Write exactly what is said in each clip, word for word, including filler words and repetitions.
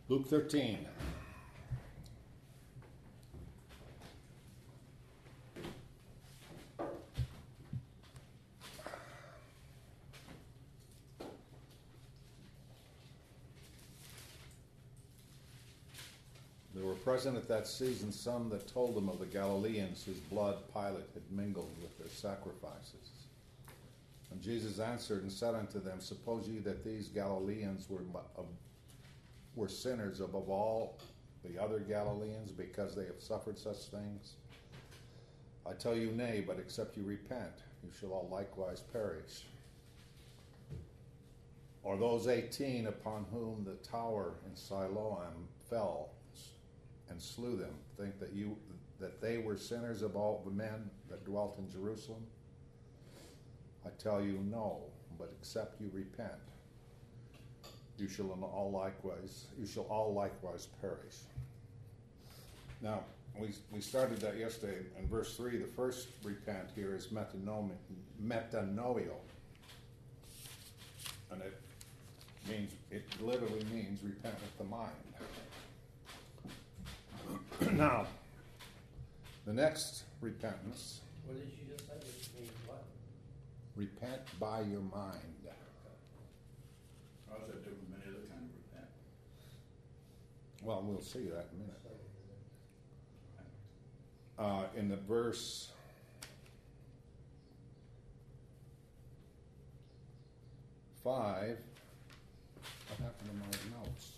Luke thirteen. There were present at that season some that told them of the Galileans whose blood Pilate had mingled with their sacrifices. And Jesus answered and said unto them, Suppose ye that these Galileans were, were sinners above all the other Galileans because they have suffered such things? I tell you, nay, but except you repent, you shall all likewise perish. Or those eighteen upon whom the tower in Siloam fell and slew them, think that you that they were sinners of all the men that dwelt in Jerusalem? I tell you, no, but except you repent, you shall all likewise you shall all likewise perish. Now, we we started that yesterday in verse three. The first repent here is metanoia, metanoio, and it means it literally means repent with the mind. Now, the next repentance. What did you just say? It means what? Repent by your mind. How is that different from any other kind of repent? Well, we'll see that in a minute. Uh, in the verse five, what happened to my notes?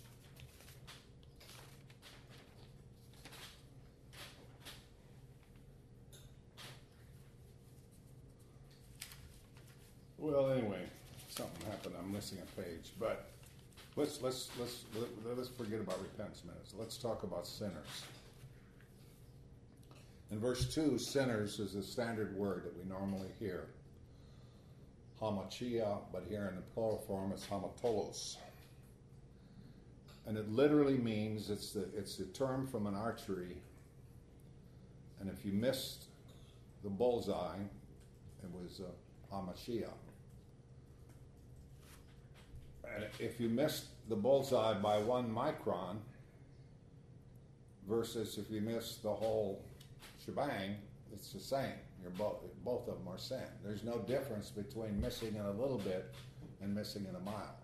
Well, anyway, something happened. I'm missing a page, but let's let's let's let's forget about repentance a minute. So let's talk about sinners. In verse two, sinners is a standard word that we normally hear. Hamachia, but here in the plural form it's hamatolos. And it literally means, it's the it's the term from an archery. And if you missed the bullseye, it was uh, hamachia. And if you missed the bullseye by one micron, versus if you missed the whole shebang, it's the same. You're both both of them are sin. There's no difference between missing in a little bit and missing in a mile.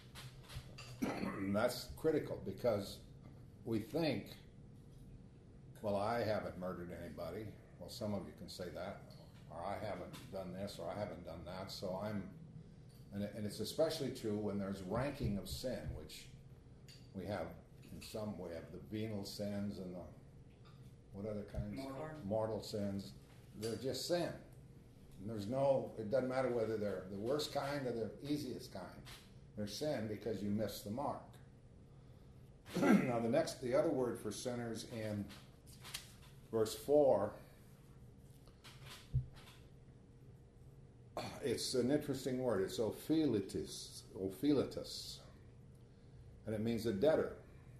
That's critical, because we think, well, I haven't murdered anybody. Well, some of you can say that, or I haven't done this, or I haven't done that. So I'm, and, it, and it's especially true when there's ranking of sin, which we have in some. We have the venal sins and the what other kinds? Mortal. Mortal sins. They're just sin. And there's no, it doesn't matter whether they're the worst kind or the easiest kind. They're sin because you missed the mark. Now the next, the other word for sinners in verse four, it's an interesting word. It's ophilitus, ophilitus, and it means a debtor.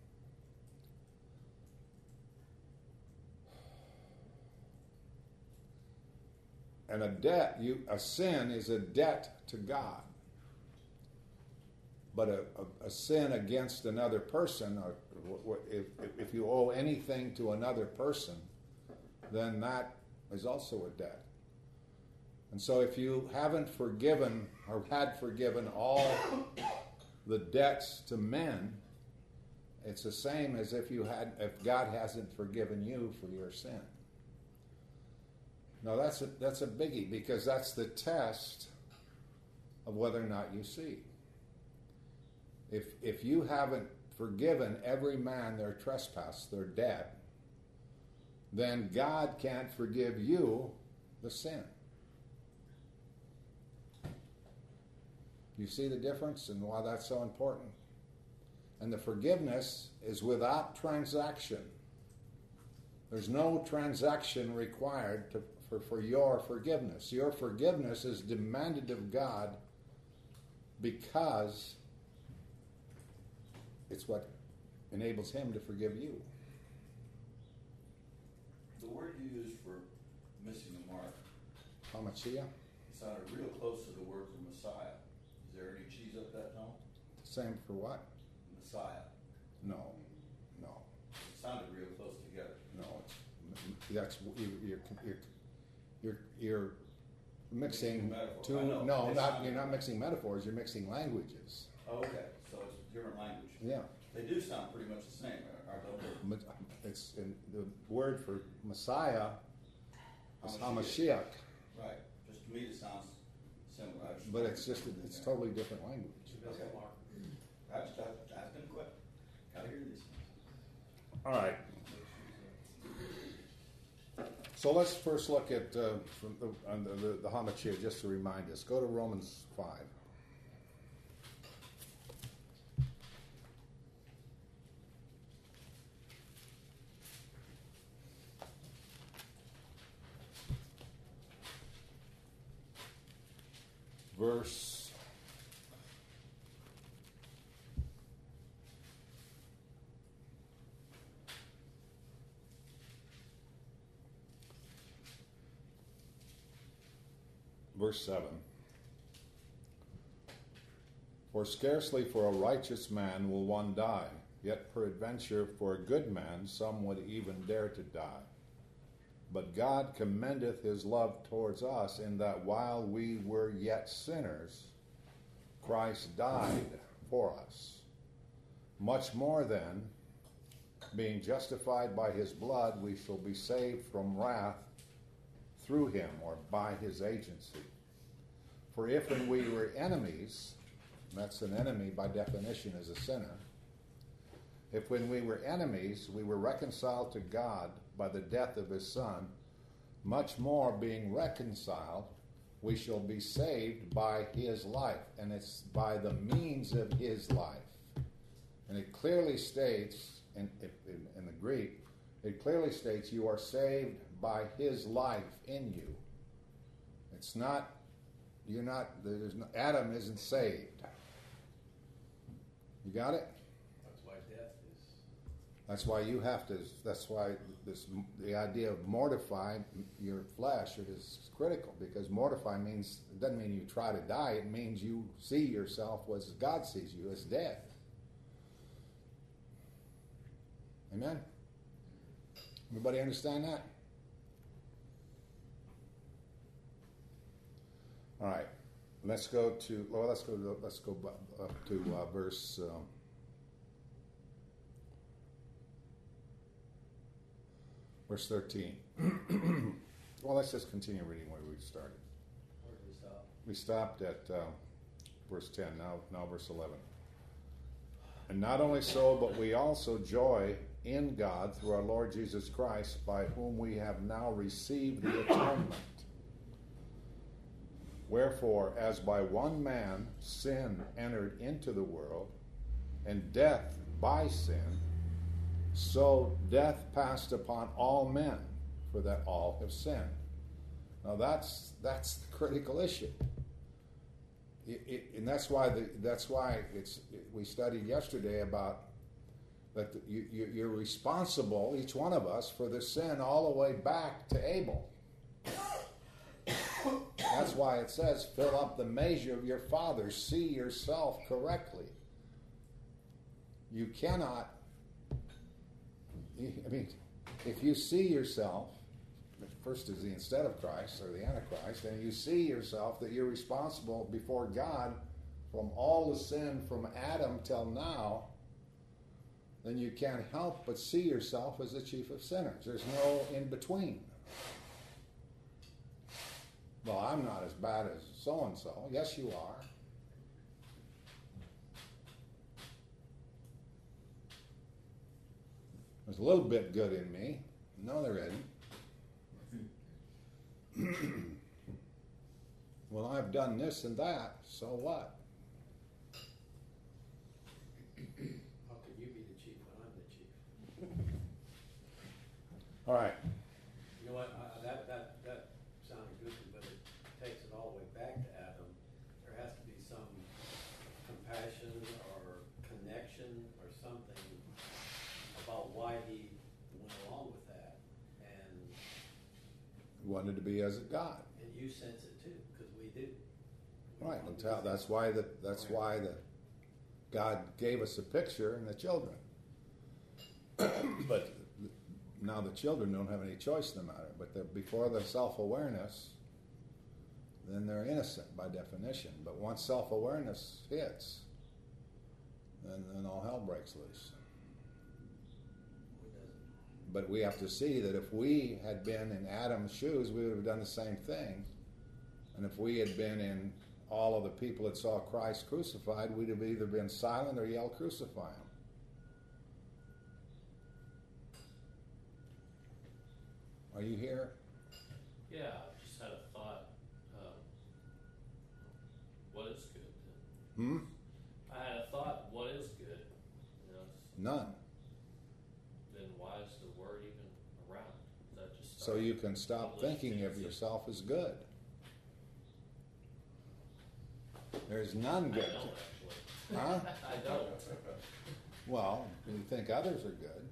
And a debt, you a sin is a debt to God. But a, a, a sin against another person, or if, if you owe anything to another person, then that is also a debt. And so if you haven't forgiven or had forgiven all the debts to men, it's the same as if you had if God hasn't forgiven you for your sin. Now that's a, that's a biggie, because that's the test of whether or not you see. If if you haven't forgiven every man their trespass, their debt, then God can't forgive you the sin. You see the difference and why that's so important? And the forgiveness is without transaction. There's no transaction required to, for, for your forgiveness. Your forgiveness is demanded of God because it's what enables Him to forgive you. The word you use for missing the mark, Hamachia, sounded real close to the word for Messiah. Is there any cheese up that tone? same for what? Messiah. No, no, It sounded real close together. no. It's, that's you're you're you're you're, you're mixing Mixing metaphors. two. I know. No, It's not not- you're not mixing metaphors. You're mixing languages. Oh, okay, so it's different language. Yeah. They do sound pretty much the same, aren't they? Ma- It's in the word for Messiah is Hamashiach. Hamashiach, Right, just to me it sounds similar. I just- but it's just it's totally different language. That's Okay. Mark. I just, I, I didn't quit. Gotta hear these things. All right. So let's first look at uh, from the, on the, the, the Hamashiach, just to remind us. Go to Romans five. Verse verse seven. For scarcely for a righteous man will one die, yet peradventure for a good man some would even dare to die. But God commendeth his love towards us, in that while we were yet sinners, Christ died for us. Much more then, being justified by his blood, we shall be saved from wrath through him, or by his agency. For if when we were enemies, that's an enemy by definition is a sinner, if when we were enemies we were reconciled to God by the death of his Son, much more being reconciled, we shall be saved by his life. And it's by the means of his life. And it clearly states, in, in, in the Greek, it clearly states you are saved by his life in you. It's not, you're not, there's no, Adam isn't saved. You got it? That's why death is. That's why you have to, that's why this, the idea of mortifying your flesh is critical, because mortify means, it doesn't mean you try to die, it means you see yourself as God sees you, as dead. Amen? Everybody understand that? All right, let's go to, well, let's go to, let's go up to uh, verse, um, verse thirteen. Well, let's just continue reading where we started. Where did we stop? We stopped at uh, verse ten, now, now verse eleven. And not only so, but we also joy in God through our Lord Jesus Christ, by whom we have now received the atonement. Wherefore, as by one man sin entered into the world, and death by sin, so death passed upon all men, for that all have sinned. Now that's that's the critical issue. It, it, and that's why the, that's why it's it, we studied yesterday about that the, you, you, you're responsible, each one of us, for the sin all the way back to Abel. That's why it says, fill up the measure of your father, see yourself correctly. You cannot, I mean, if you see yourself, first is the instead of Christ, or the Antichrist, and you see yourself that you're responsible before God from all the sin from Adam till now, then you can't help but see yourself as the chief of sinners. There's no in between. Well, I'm not as bad as so-and-so. Yes, you are. There's a little bit good in me. No, there isn't. Well, I've done this and that, so what? How can you be the chief when I'm the chief? All right. You know what, I, I- that, that, that sounded good, but it takes it all the way back to Adam. There has to be some compassion or connection or something about why he went along with that. And, Wanted to be as a God. and you sense it too, because we do. We Right. want to Until, be- that's why the that's why the God gave us a picture and the children. But now the children don't have any choice in the matter. But the, before the self-awareness, then they're innocent by definition. But once self-awareness hits, then, then all hell breaks loose. But we have to see that if we had been in Adam's shoes, we would have done the same thing. And if we had been in all of the people that saw Christ crucified, we'd have either been silent or yelled, "Crucify him." Are you here? Yeah, I just had a thought. Um, what is good? Hmm? I had a thought. What is good? You know, it's- None. then why is the word even around? Is that just So you can stop thinking of yourself as good. There's none I good. don't actually. Huh? I don't. Well, you think others are good.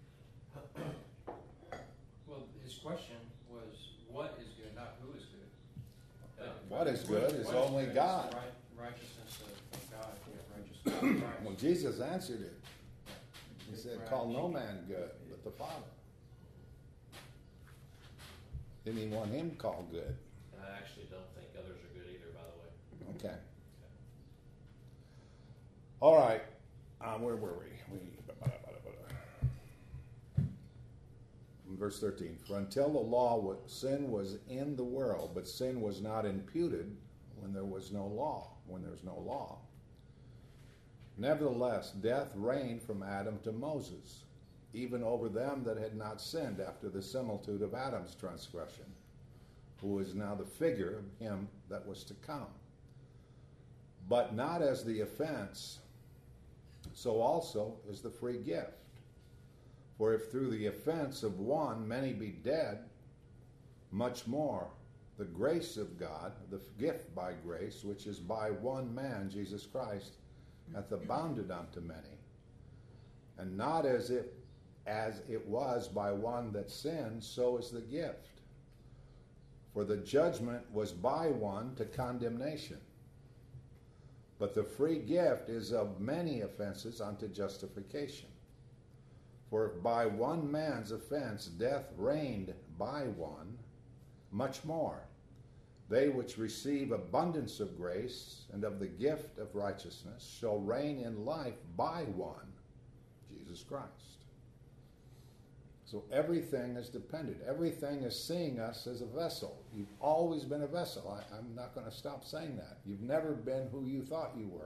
Well, his question was, what is good, not who is good. Yeah. What is good is What only good? God. It's the right, righteousness of, of God, if we have righteousness of Christ. Well, Jesus answered it. He said, Right. "Call no man good but the Father." Didn't even want him called good. And I actually don't think others are good either, by the way. Okay. All right. Uh, where were we? we Verse thirteen. For until the law, was, sin was in the world, but sin was not imputed when there was no law. When there's no law. Nevertheless, death reigned from Adam to Moses, even over them that had not sinned after the similitude of Adam's transgression, who is now the figure of him that was to come. But not as the offense, so also is the free gift. For if through the offense of one many be dead, much more the grace of God, the gift by grace, which is by one man, Jesus Christ, hath abounded unto many. And not as if as it was by one that sinned, so is the gift. For the judgment was by one to condemnation, but the free gift is of many offenses unto justification. For if by one man's offense death reigned by one, much more they which receive abundance of grace and of the gift of righteousness shall reign in life by one, Jesus Christ. So everything is dependent. Everything is seeing us as a vessel. You've always been a vessel. I, I'm not going to stop saying that. You've never been who you thought you were.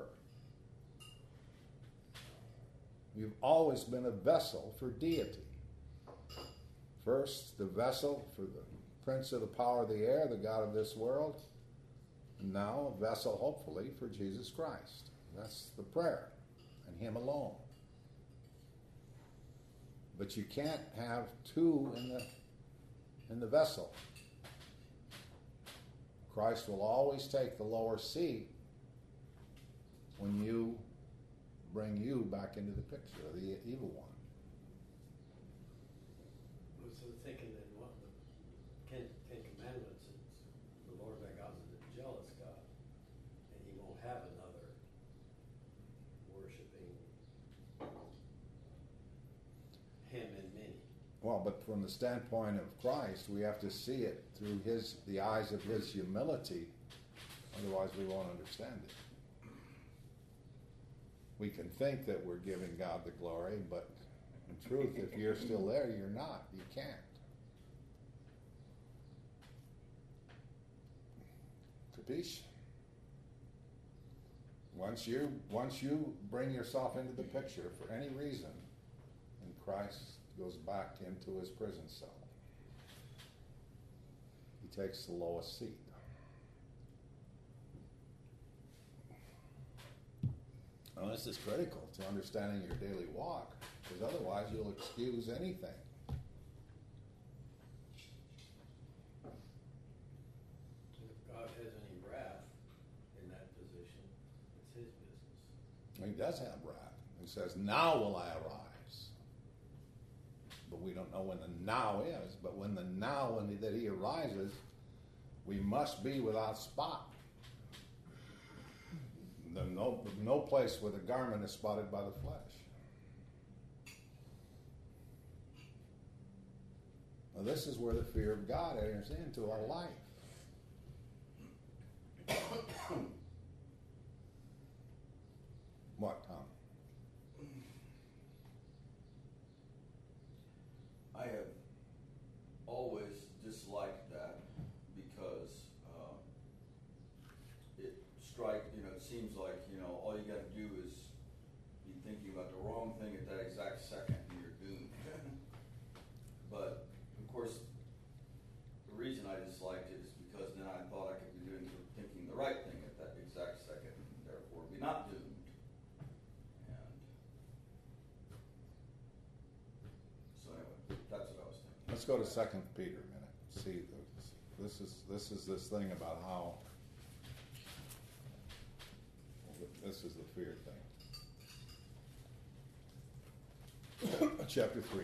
You've always been a vessel for deity. First, the vessel for the prince of the power of the air, the God of this world. And now a vessel, hopefully, for Jesus Christ. That's the prayer, and him alone. But you can't have two in the in the vessel. Christ will always take the lower seat when you bring you back into the picture of the evil one. I was thinking that one of the Ten, Ten Commandments is the Lord thy God is a jealous God, and he won't have another worshiping him and many. Well, but from the standpoint of Christ, we have to see it through his the eyes of his humility. Otherwise, we won't understand it. We can think that we're giving God the glory, but in truth, if you're still there, you're not. You can't. Capiche? Once you once you bring yourself into the picture for any reason, and Christ goes back into his prison cell, he takes the lowest seat. Now, this is critical to understanding your daily walk, because otherwise you'll excuse anything. If God has any wrath in that position, it's his business. He does have wrath. He says, "Now will I arise." But we don't know when the now is. But when the now when he, that he arises, we must be without spot. There's no, no place where the garment is spotted by the flesh. Well, this is where the fear of God enters into our life. What, Tom? I have always disliked that because um, it strike, you know, it seems like, you know, all you got to do is be thinking about the wrong thing at that exact second and you're doomed. But, of course, the reason I disliked it is because then I thought I could be doing, thinking the right thing at that exact second and therefore be not doomed. And so anyway, that's what I was thinking. Let's go to Second Peter a minute. See, this is this is this thing about how this is the fear thing. Chapter three.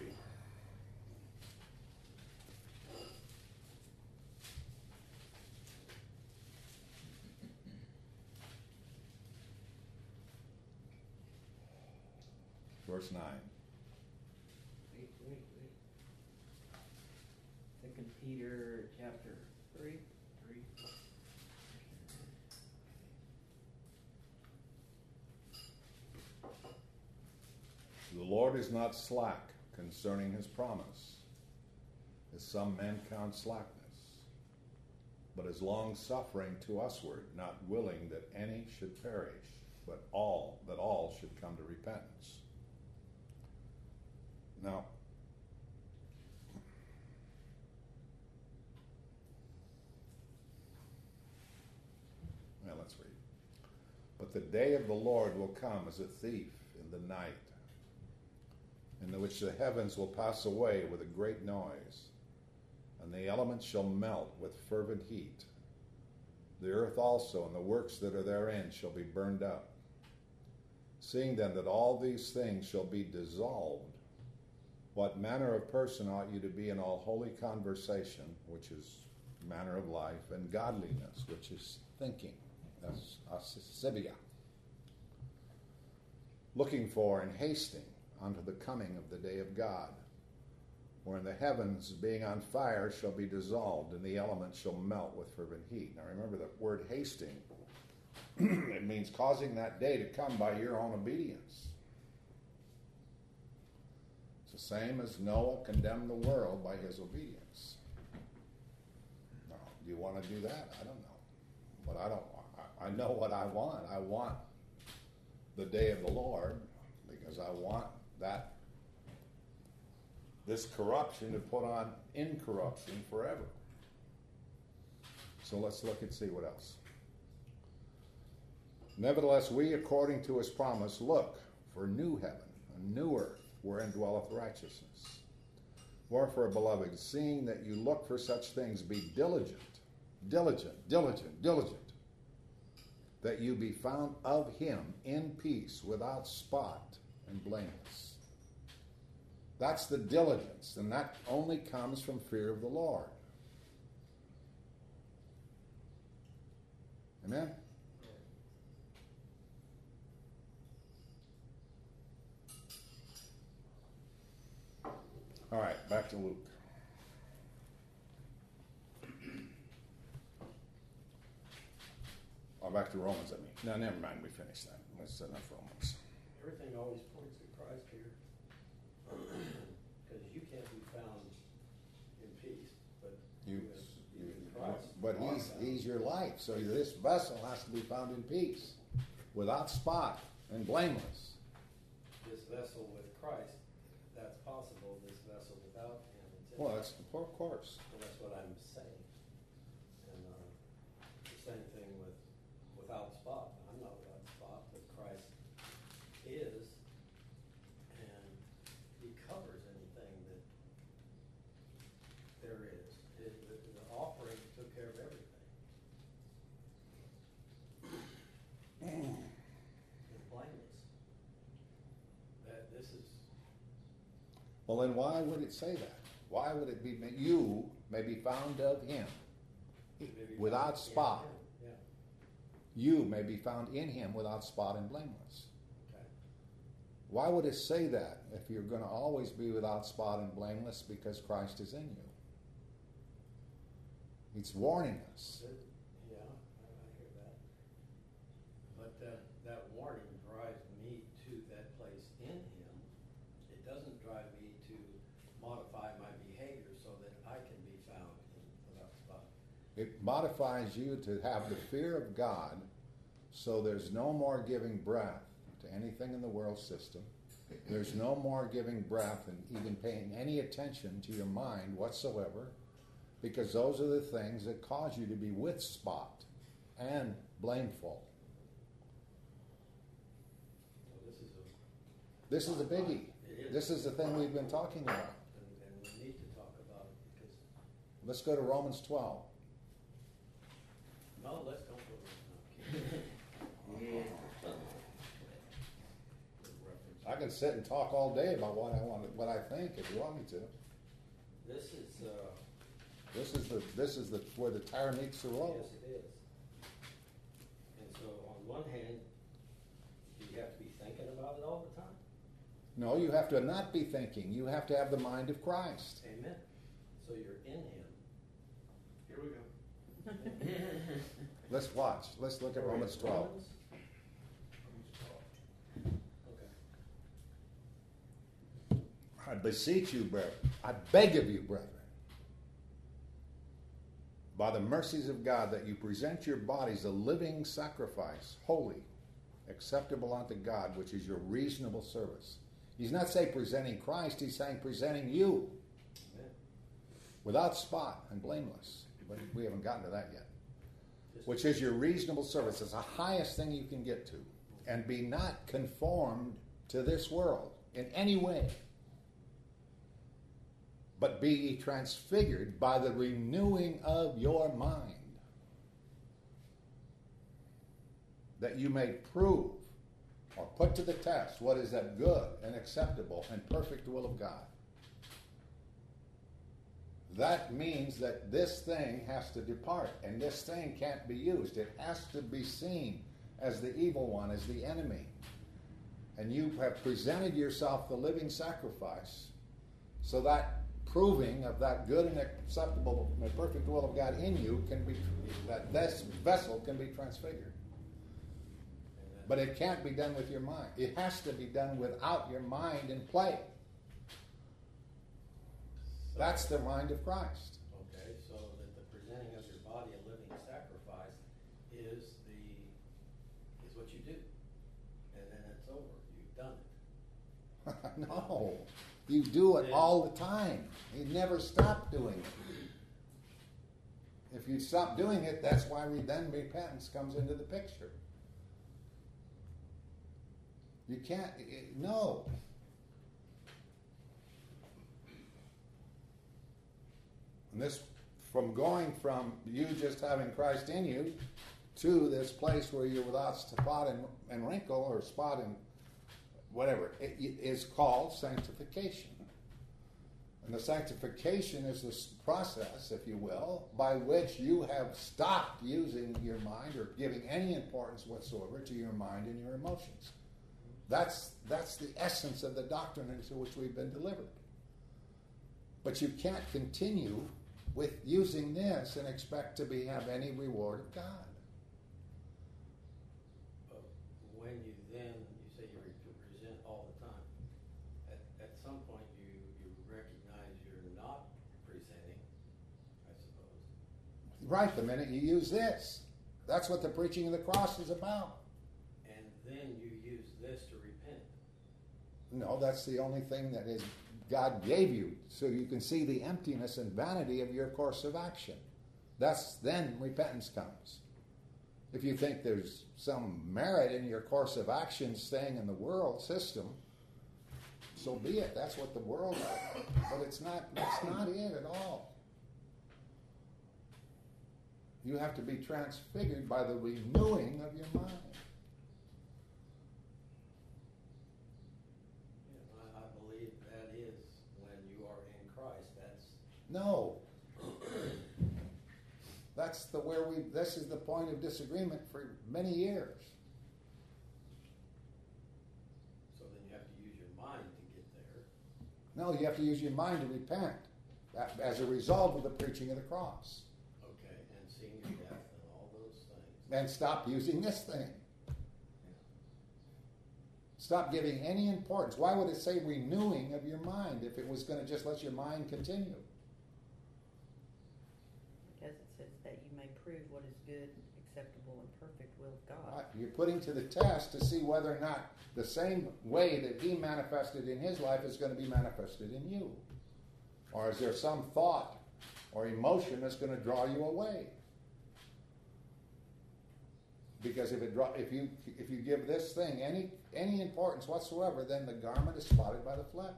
Verse nine. Wait, wait, wait. Second Peter chapter three. Three. The Lord is not slack concerning his promise, as some men count slackness, but is long suffering to usward, not willing that any should perish, but all that all should come to repentance. Now, now let's read. But the day of the Lord will come as a thief in the night, in which the heavens will pass away with a great noise, and the elements shall melt with fervent heat. The earth also and the works that are therein shall be burned up. Seeing then that all these things shall be dissolved, what manner of person ought you to be in all holy conversation, which is manner of life, and godliness, which is thinking, that's asibia, looking for and hasting unto the coming of the day of God, wherein the heavens, being on fire, shall be dissolved, and the elements shall melt with fervent heat. Now remember, the word hasting, it means causing that day to come by your own obedience. It's the same as Noah condemned the world by his obedience. Now, do you want to do that? I don't know. But I don't want. I know what I want. I want the day of the Lord because I want that this corruption to put on incorruption forever. So let's look and see what else. Nevertheless, we, according to his promise, look for new heaven, a new earth, wherein dwelleth righteousness. Wherefore, beloved, seeing that you look for such things, be diligent, diligent, diligent, diligent, that you be found of him in peace, without spot and blameless. That's the diligence, and that only comes from fear of the Lord. Amen? All right, back to Luke. Or back to Romans, I mean. No, never mind, we finished that. Let's set enough Romans. Everything always points to Christ here. Because you can't be found in peace, but You, you you, in Christ. but are he's, found. he's your life, so this vessel has to be found in peace, without spot and blameless. This vessel with Christ, that's possible. This vessel without him, it's Well, that's, of course. Well, that's what I'm saying. And uh, the same thing with without spot. I'm not without spot, but Christ is, and he covers anything that there is. It, the, the offering took care of everything. It's blameless. That this is Well, then why would it say that? Why would it be, you may be found of him, maybe without found in spot. him. Yeah. You may be found in him without spot and blameless. Okay. Why would it say that if you're going to always be without spot and blameless because Christ is in you? He's warning us. It- Yeah, I, I hear that. But that, that warning drives me to that place in him. It doesn't drive me to modify my behavior so that I can be found in without spot. It modifies you to have the fear of God, so there's no more giving breath to anything in the world system. There's no more giving breath and even paying any attention to your mind whatsoever, because those are the things that cause you to be with spot and blameful. So this is a, This is a biggie. It is. This is the thing we've been talking about. and, and we need to talk about it because, Let's go to Romans twelve. no, let's go for it. Yeah. I can sit and talk all day about what I want, what I think, if you want me to. This is, uh, This is the this is the where the tire meets the road. yes, it is. And so on one hand, do you have to be thinking about it all the time? No, you have to not be thinking. You have to have the mind of Christ. Amen. So you're in him. Here we go. Let's watch. Let's look at Romans twelve. Romans? Okay. I beseech you, brethren. I beg of you, brethren, by the mercies of God, that you present your bodies a living sacrifice, holy, acceptable unto God, which is your reasonable service. He's not saying presenting Christ, he's saying presenting you Amen. without spot and blameless. But we haven't gotten to that yet. Just- Which is your reasonable service. It's the highest thing you can get to. And be not conformed to this world in any way, but be ye transfigured by the renewing of your mind, that you may prove or put to the test what is that good and acceptable and perfect will of God. That means that this thing has to depart, and this thing can't be used. It has to be seen as the evil one, as the enemy. And you have presented yourself the living sacrifice, so that proving of that good and acceptable and perfect will of God in you can be, that this vessel can be transfigured. Amen. But it can't be done with your mind. It has to be done without your mind in play. So- That's the mind of Christ. Okay, so that the presenting of your body a living sacrifice is the, is what you do. And then it's over. You've done it. No. You do it all the time. You never stop doing it. If you stop doing it, that's why we, then repentance comes into the picture. You can't, it, no. And this, from going from you just having Christ in you to this place where you're without spot and, and wrinkle or spot and whatever, it, it is called sanctification. And the sanctification is this process, if you will, by which you have stopped using your mind or giving any importance whatsoever to your mind and your emotions. That's, that's the essence of the doctrine into which we've been delivered. But you can't continue with using this and expect to be have any reward of God. But when you then, you say you re- present all the time, at, at some point you, you recognize you're not presenting, I suppose. Right, the minute you use this. That's what the preaching of the cross is about. And then you use this to repent. No, that's the only thing that is God gave you, so you can see the emptiness and vanity of your course of action. That's then repentance comes. If you think there's some merit in your course of action staying in the world system, so be it. That's what the world is. But it's not, that's not it at all. You have to be transfigured by the renewing of your mind. Yeah, I, I believe that is when you are in Christ. That's, No. That's the where we this is the point of disagreement for many years. so then you have to use your mind to get there. No, you have to use your mind to repent a- as a result of the preaching of the cross. Okay. And stop using this thing. Stop giving any importance. Why would it say renewing of your mind if it was going to just let your mind continue? Because it says that you may prove what is good, acceptable, and perfect will of God. Right? You're putting to the test to see whether or not the same way that he manifested in his life is going to be manifested in you. Or is there some thought or emotion that's going to draw you away? Because if it draw, if you if you give this thing any any importance whatsoever, then the garment is spotted by the flesh.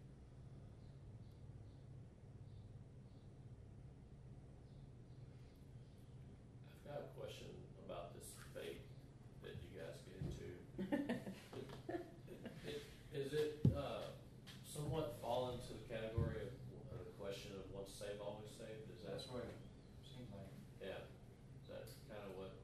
I've got a question about this faith that you guys get into. It- Is it uh, somewhat fall into the category of uh, the question of once saved, always saved? Is that That's what it seemed like. Yeah, that's kind of what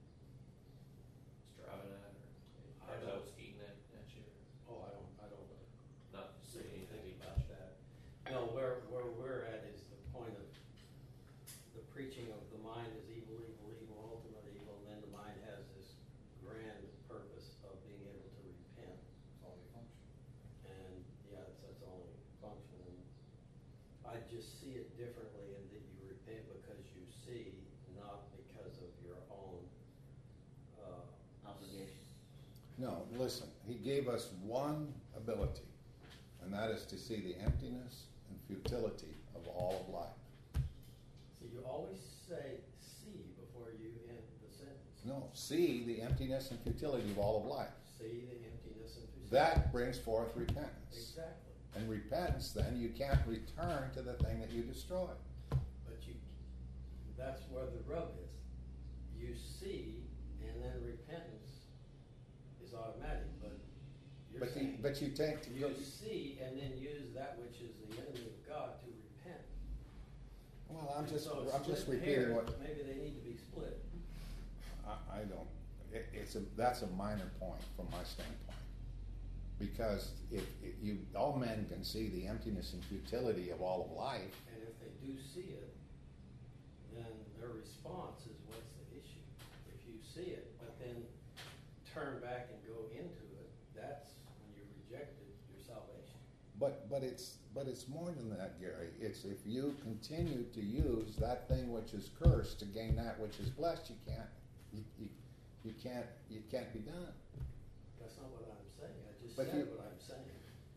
it's driving at, or I or is that don't- what's eating at, at you? Oh, I don't, I don't Not to say say anything anything about about that. No, where, where we're at is the point of the preaching of the mind is evil, evil, evil, ultimate evil, and then the mind has this grand purpose of being able to repent. That's all they function. And, yeah, it's, that's only function. And I just see it differently in that you repent because you see, not because of your own, uh, Obligation. No, listen. He gave us one ability, and that is to see the emptiness and futility of all of life. so you always say see before you end the sentence. No, see the emptiness and futility of all of life. See the emptiness and futility. That brings forth repentance. Exactly. And repentance, then you can't return to the thing that you destroyed. But you, that's where the rub is. You see, and then repentance is automatic, but you're But you, saying, but you take you see and then use that which is the enemy of God to repent. well, I'm just, So I'm just split repeating hairs, what maybe they need to be split. I, I don't. It, it's a that's a minor point from my standpoint, because if, if you all men can see the emptiness and futility of all of life. And if they do see it, then their response is what's the issue? If you see it, but then turn back and go into it, that's when you rejected your salvation. But but it's but it's more than that, Gary. It's if you continue to use that thing which is cursed to gain that which is blessed, you can't you, you, you can't you can't be done. That's not what I'm saying. I just But said you- what I'm saying.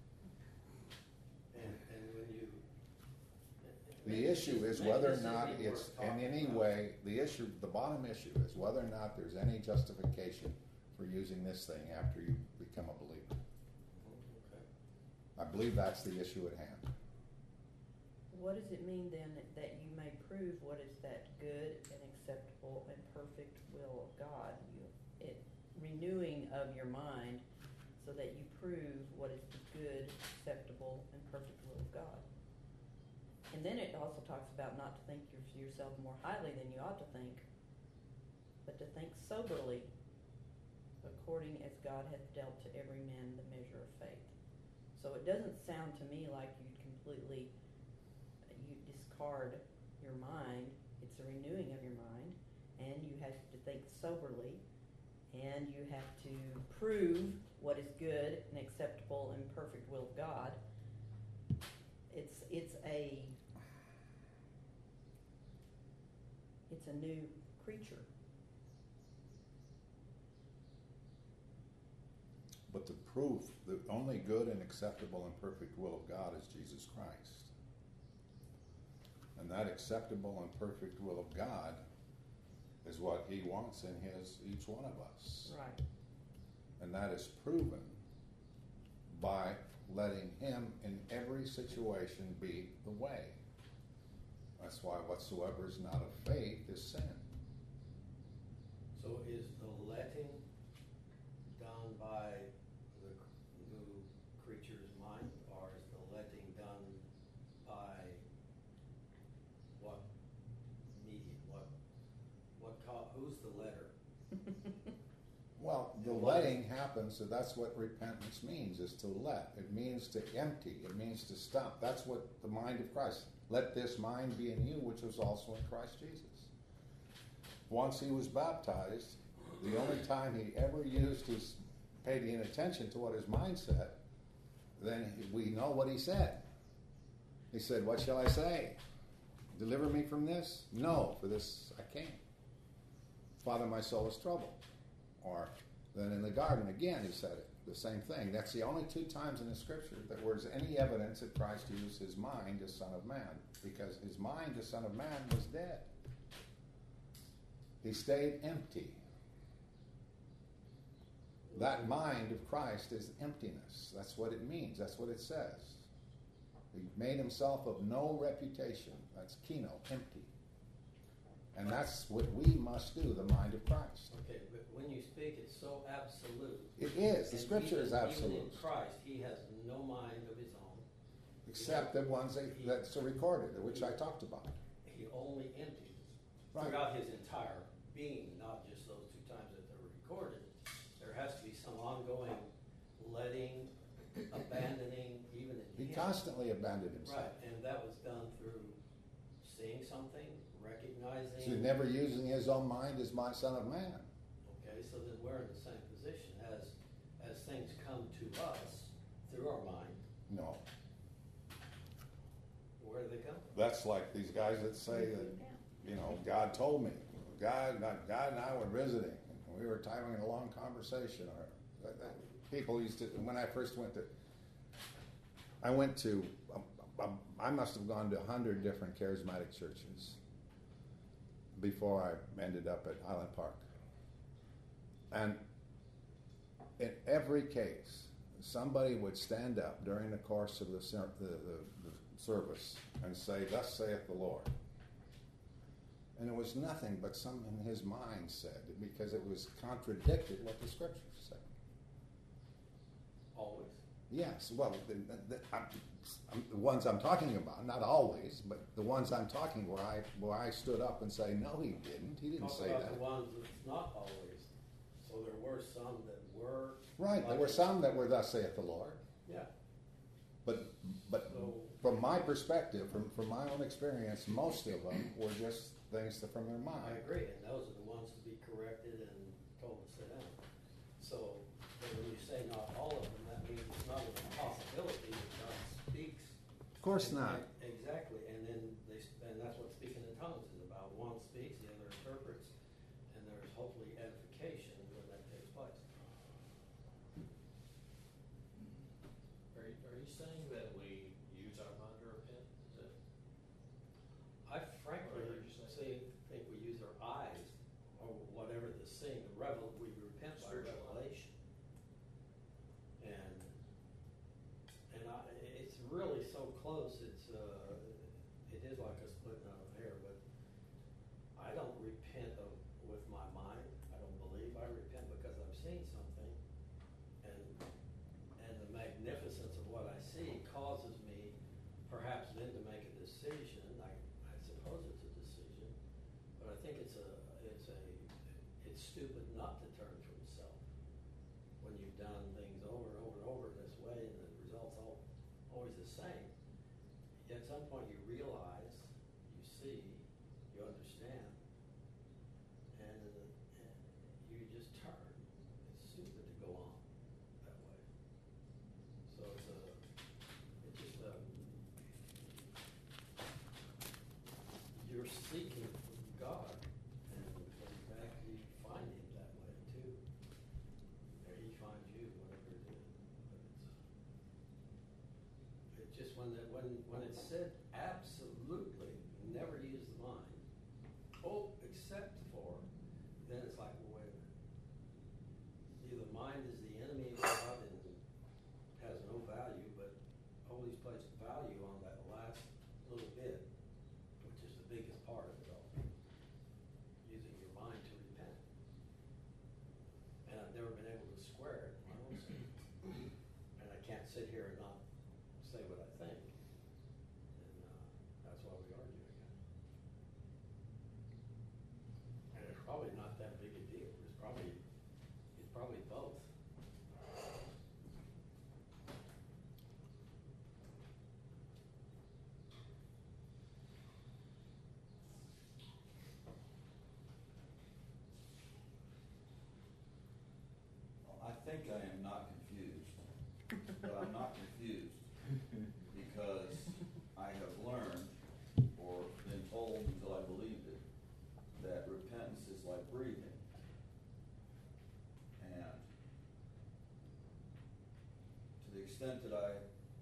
And, and when you. The issue is maybe whether or this not isn't it's worth in talking any about. way the issue. The bottom issue is whether or not there's any justification for using this thing after you become a believer. Okay. I believe that's the issue at hand. What does it mean then that, that you may prove what is that good and acceptable and perfect will of God? You, it renewing of your mind so that you prove what is the good, acceptable, and perfect will of God. And then it also talks about not to think of yourself more highly than you ought to think, but to think soberly, according as God hath dealt to every man the measure of faith. So it doesn't sound to me like you'd completely you discard your mind. It's a renewing of your mind, and you have to think soberly, and you have to prove what is good and acceptable and perfect will of God. It's it's a it's a new creature. But the proof, the only good and acceptable and perfect will of God is Jesus Christ. And that acceptable and perfect will of God is what he wants in his each one of us. Right. And that is proven by letting him in every situation be the way. That's why whatsoever is not of faith is sin. So is the letting done by the new creature's mind, or is the letting done by what medium? What, what, co- who's the letter? Well, the letting happens, so that's what repentance means, is to let. It means to empty. It means to stop. That's what the mind of Christ. Let this mind be in you, which was also in Christ Jesus. once he was baptized, the only time he ever used his, paid any attention to what his mind said, then we know what he said. He said, what shall I say? Deliver me from this? No, for this I came. Father, my soul is troubled. Or then in the garden, again, he said it. The same thing. That's the only two times in the scripture that there's any evidence that Christ used his mind as Son of Man, because his mind as Son of Man was dead. He stayed empty. That mind of Christ is emptiness. That's what it means. That's what it says. He made himself of no reputation. That's keno, empty. And that's what we must do, the mind of Christ. Okay, but when you speak, it's so absolute. It is. The And scripture even- is absolute. Even in Christ, he has no mind of his own. Except the ones that, that's recorded, which I talked about. He only empties Right. throughout his entire being, not just those two times that they're recorded. There has to be some ongoing letting, abandoning, even in He him. constantly abandoned himself. Right, and that was done through seeing something, recognizing. So never using his own mind as my Son of Man. Okay, so then we're in the same position as as things come to us through our mind. No. Where do they come from? That's like these guys that say that, you know, God told me. God, God, God and I were visiting, and we were having a long conversation. Or that, that people used to. When I first went to, I went to. Um, um, I must have gone to a hundred different charismatic churches before I ended up at Highland Park. And in every case, somebody would stand up during the course of the, ser- the, the, the service and say, "Thus saith the Lord." And it was nothing but something his mind said, because it was contradicted what the scriptures said. Always. Yes, well, the, the, the, I'm, I'm, the ones I'm talking about, not always, but the ones I'm talking where I where I stood up and say, "No, he didn't. He didn't Talk say about that." the ones that's not always. So there were some that were. Right, there like were it. some that were "Thus saith the Lord," Yeah. but but So- from my perspective, from from my own experience, most of them were just things that from their I mind. agree, and those are the ones to be corrected and told to sit down. So, but when you say not all of them, that means it's not an impossibility that God speaks. Of course And- not. and- Exactly, and then they, and that's what speaking in tongues is about. One speaks, the other interprets, and there's hopefully edification when that takes place. Are you, are you saying that we use our mind to repent? Is that, I frankly What did you say? say, think we use our eyes, or whatever the seeing, the revel, we repent by Spiritual eye. revelation. And, and I, it's really so close, it's, uh, it is like a splitting of a hair, but I don't repent of, with my mind, I don't believe, I repent because I've seen something, and, and the magnificence of what I see causes me perhaps then to make a decision. I, I suppose it's a decision, but I think it's a, it's a, it's stupid not to turn from self when you've done things over and over and over this way, and the results all always the same. At some point, you realize, you see, you understand, and, uh, and you just turn. It's stupid to go on that way. So it's a, it's just a, you're seeking God, and when you actually find Him that way too. Or He finds you, whatever it is. But it's, it's just when that when when it's said absolutely never use the mind. Oh, except for, then it's like, well, wait a minute. Either mind is the enemy of God and has no value, but always placed value on that last little bit, which is the biggest part of it all. Using your mind to repent. And I've never been able to square it in my own self. And I can't sit here and not say what I think. And uh, that's why we argue again. think I am not confused, but I'm not confused because I have learned or been told until I believed it that repentance is like breathing. And to the extent that I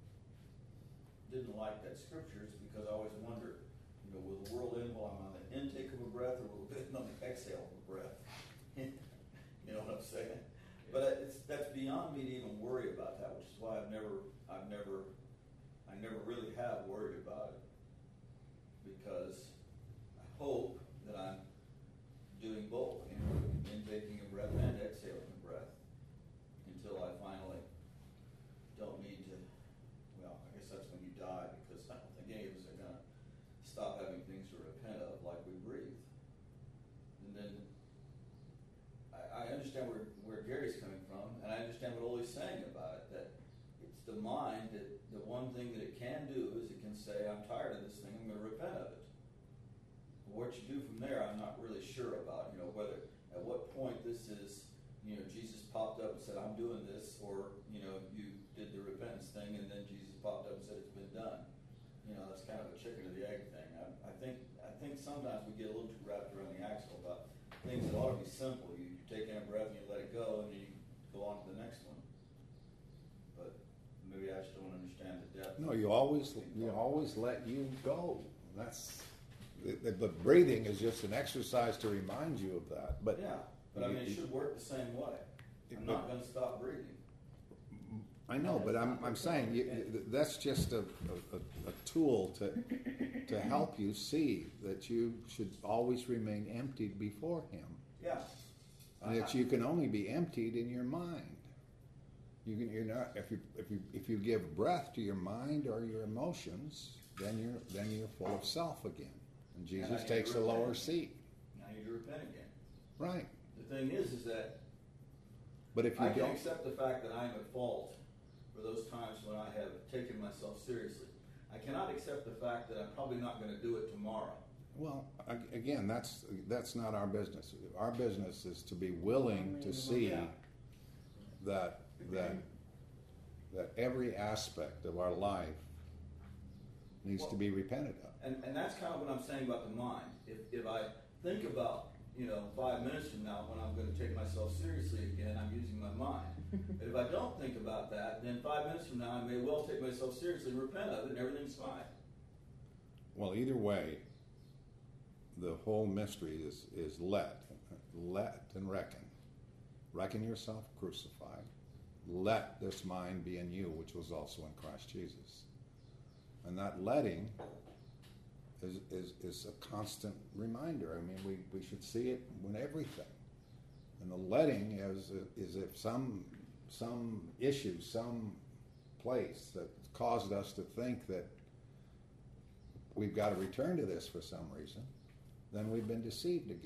didn't like that scripture is because I always wondered, you know, will the world end while I'm on the intake of a breath, or will it end on the exhale of a breath? You know what I'm saying? But it's, that's beyond me to even worry about that, which is why I've never, I've never, I never really have worried about it. Because I hope that I'm doing both, you know, intaking a breath and exhaling a breath, until I finally don't need to, well, I guess that's when you die, because I don't think any of us are going to stop having things to repent of like we breathe. And then I, I understand where, where Gary's coming from, and I understand what Ole's saying about it, that it's the mind that the one thing that it can do is it can say, I'm tired of this thing, I'm going to repent of it. But what you do from there, I'm not really sure about, you know, whether, at what point this is, you know, Jesus popped up and said, I'm doing this, or, you know, you did the repentance thing, and then Jesus popped up and said, it's been done. You know, that's kind of a chicken or the egg thing. I, I think I think sometimes we get a little too wrapped around the axle about things that ought to be simple. You, you take in a breath and you let it go, and then you go on to the next one. But maybe I just don't understand the depth. No, you always you always let you go. That's but breathing is just an exercise to remind you of that. But yeah, but I mean, it should work the same way. I'm not going to stop breathing. I know, but I'm I'm saying you, that's just a, a, a tool to to help you see that you should always remain emptied before Him. Yeah. And that you can only be emptied in your mind. You can you're not if you if you if you give breath to your mind or your emotions, then you're then you're full of self again. And Jesus And takes a lower again. seat. Now you need to repent again. Right. The thing is, is that But if you I can don't accept the fact that I am at fault for those times when I have taken myself seriously. I cannot accept the fact that I'm probably not going to do it tomorrow. well ag- again that's that's not our business. Our business is to be willing to see Yeah. that that that every aspect of our life needs to be repented of. And and that's kind of what I'm saying about the mind. If if I think about, you know, five minutes from now when I'm going to take myself seriously again, I'm using my mind. But if I don't think about that, then five minutes from now I may well take myself seriously and repent of it, and everything's fine. Well, either way, the whole mystery is, is let. Let and reckon. Reckon yourself crucified. Let this mind be in you, which was also in Christ Jesus. And that letting is, is, is a constant reminder. I mean, we, we should see it in everything. And the letting is, is if some, some issue, some place that caused us to think that we've got to return to this for some reason, then we've been deceived again.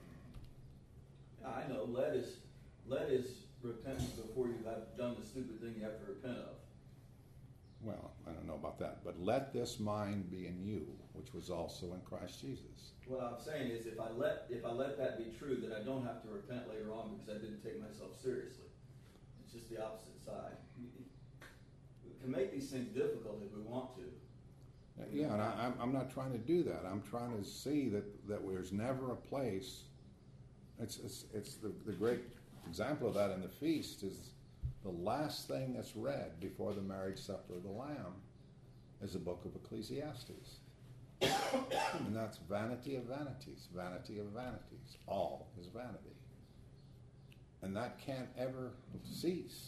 I know, let is let is repentance before you have done the stupid thing you have to repent of. Well, I don't know about that, but let this mind be in you, which was also in Christ Jesus. What I'm saying is, if I let if I let that be true, then I don't have to repent later on because I didn't take myself seriously. It's just the opposite side. We can make these things difficult if we want to. Yeah, and I, I'm, I'm not trying to do that. I'm trying to see that, that there's never a place. It's it's, it's the, the great example of that in the feast is the last thing that's read before the marriage supper of the Lamb is the book of Ecclesiastes. And that's vanity of vanities, vanity of vanities. All is vanity. And that can't ever cease.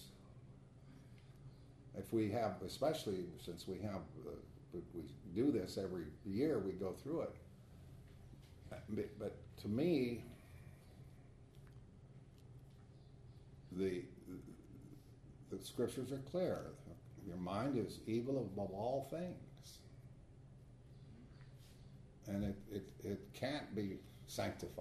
If we have, especially since we have, uh, we do this every year, we go through it. But, but to me, the the scriptures are clear. Your mind is evil above all things. And it, it, it can't be sanctified.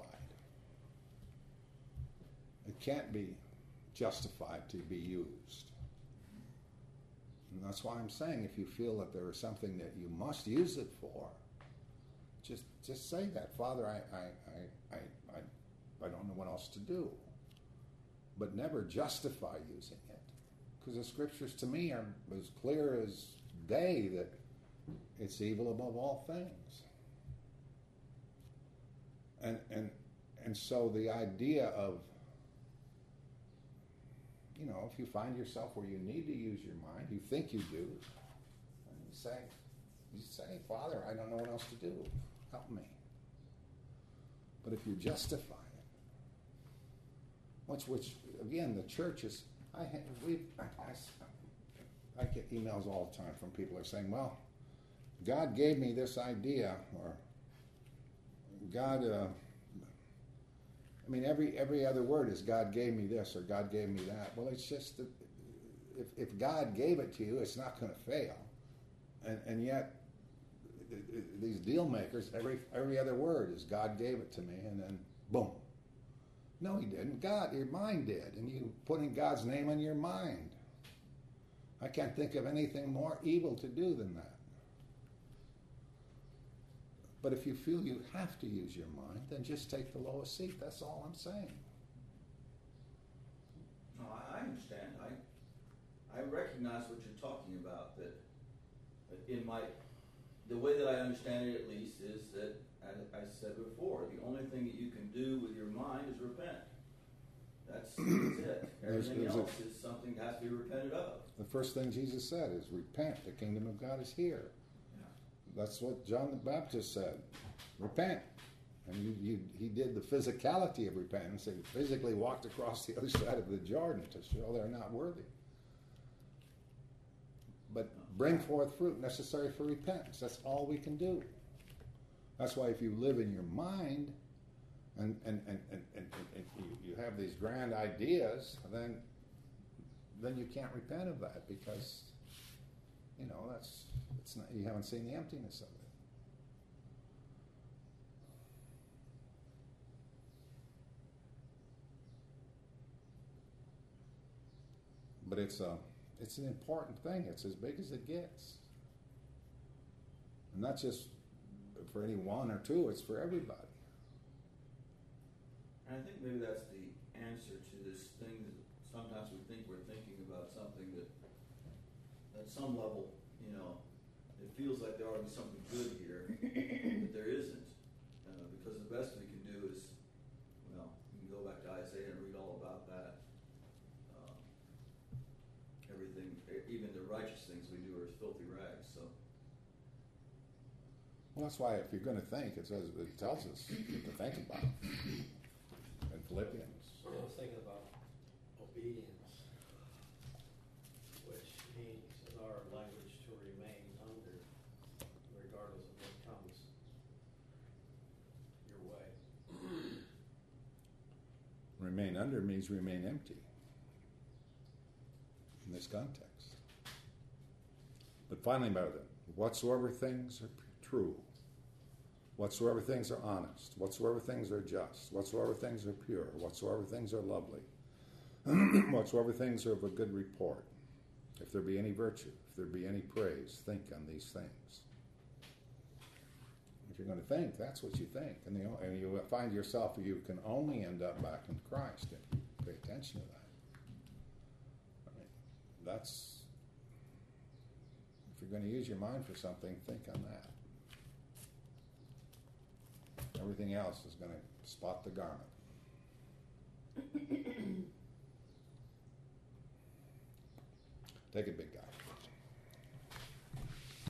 It can't be justified to be used. And that's why I'm saying if you feel that there is something that you must use it for, just just say that. Father, I I, I, I, I, I don't know what else to do. but never justify using it. Because the scriptures to me are as clear as day that it's evil above all things. And and and so the idea of, you know, if you find yourself where you need to use your mind, you think you do, and you say, you say, Father, I don't know what else to do. Help me. But if you justify it, which, which again, the church is, I, we, I, I, I get emails all the time from people who are saying, well, God gave me this idea, or God, uh, I mean, every every other word is God gave me this or God gave me that. Well, it's just that if, if God gave it to you, it's not going to fail. And, and yet, these deal makers, every every other word is God gave it to me, and then boom. No, he didn't. God, your mind did, and you put in God's name on your mind. I can't think of anything more evil to do than that. But if you feel you have to use your mind, then just take the lowest seat. That's all I'm saying. No, I, I understand. I I recognize what you're talking about. That, that in my the way that I understand it, at least, is that, as I said before, the only thing that you can do with your mind is repent. That's, that's it. Everything There's- there's else a- is something that has to be repented of. The first thing Jesus said is, repent, the kingdom of God is here. Yeah. That's what John the Baptist said. Repent. And you, you, he did the physicality of repentance. He physically walked across the other side of the Jordan to show they're not worthy. But bring forth fruit necessary for repentance. That's all we can do. That's why if you live in your mind and, and, and, and, and, and you, you have these grand ideas, then then you can't repent of that because, you know, that's it's not, you haven't seen the emptiness of it. But it's a it's an important thing. It's as big as it gets. And not just for any one or two, it's for everybody. And I think maybe that's the answer to this thing that sometimes we think we're thinking about something that, at some level, you know, it feels like there ought to be something good here, but there isn't. Uh, because the best we can do is, well, you can go back to Isaiah and read all about that. Um, everything, even the righteous things we do are as filthy rags. So. Well, that's why if you're going to think, it says it tells us what to think about in Philippians. I was thinking about obedience, which means in our language to remain under, regardless of what comes your way. Remain under means remain empty in this context. But finally, about it, whatsoever things are true, whatsoever things are honest, whatsoever things are just, whatsoever things are pure, whatsoever things are lovely, whatsoever things are of a good report, if there be any virtue, if there be any praise, think on these things. If you're going to think, that's what you think. And, the, and you find yourself, you can only end up back in Christ if you pay attention to that. I mean, that's, if you're going to use your mind for something, think on that. Everything else is going to spot the garment. Take it, big guy.